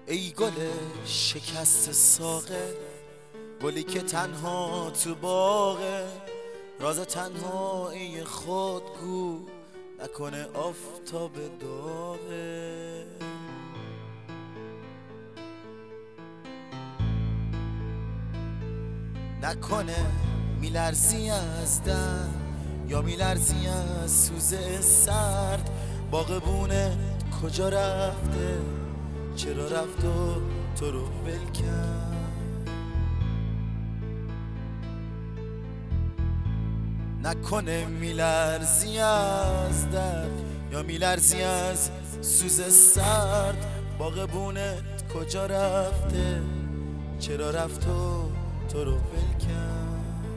ای گل شکست ساقه، گلی که تنها تو باغه، راز تنهایی خود گو نکنه آفتاب داغه. نکنه میلرزی از درد یا میلرزی از سوز سرد، باغبونه کجا رفته، چرا رفت و تو رو ول کرد؟ نکنه میلرزی از درد یا میلرزی از سوز سرد، باغبونه کجا رفته، چرا رفت و تو رو ول کرد؟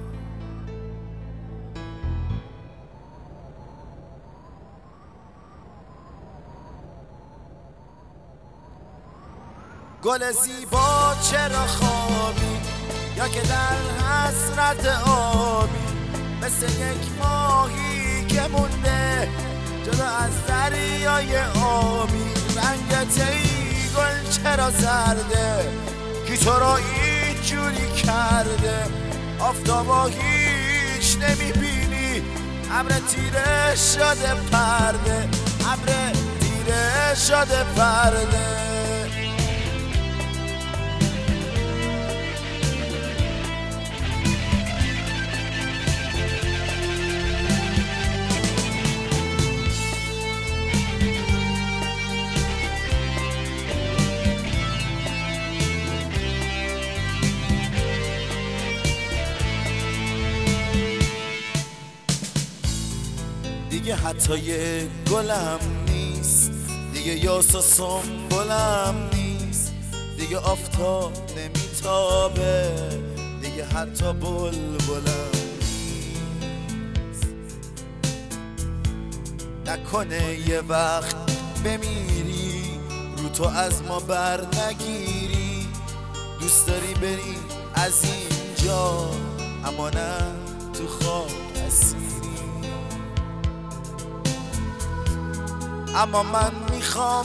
گل زیبا چرا خوابی، یا که در حسرت آبی، مثل یک ماهی که مونده جدا از دریای آبی. رنگت ای گل چرا زرده، کی تو را اینجوری کرده؟ آفتابا هیچ نمیبینی، ابر تیره شده پرده، ابر تیره شده پرده. دیگه حتی یه گلم نیست، دیگه یاس و سنبلم نیست، دیگه آفتاب نمیتابه، دیگه حتی بلبلم نیست. نکنه یه وقت بمیری رو تو از ما بر نگیری، دوست داری بری از اینجا اما نه تو خواب اسیری. اما من میخوام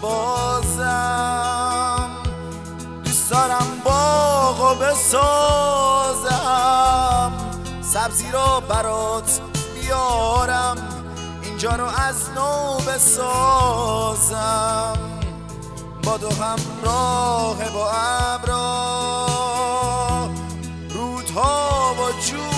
نبازم، دوست دارم باغو بسازم، سبزی رو برات بیارم، اینجا رو از نو بسازم، با دو همراه با ابرا، رودها و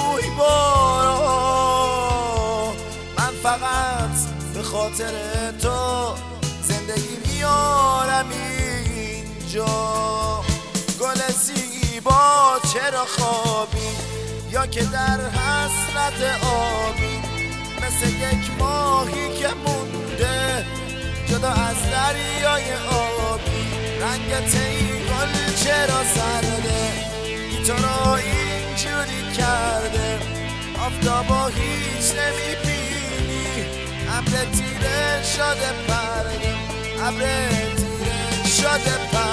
جویبارا. من فقط به خاطر تو زندگی میارم اینجا. گل زیبا چرا خوابی، یا که در حسرت آبی، مثل یک ماهی که مونده جدا از دریای آبی. رنگت ای گل چرا زرده، کی تو را اینجوری کرده؟ آفتابا هیچ نمیبینی، ابر تیره شده پرده، ابر تیره شده پرده.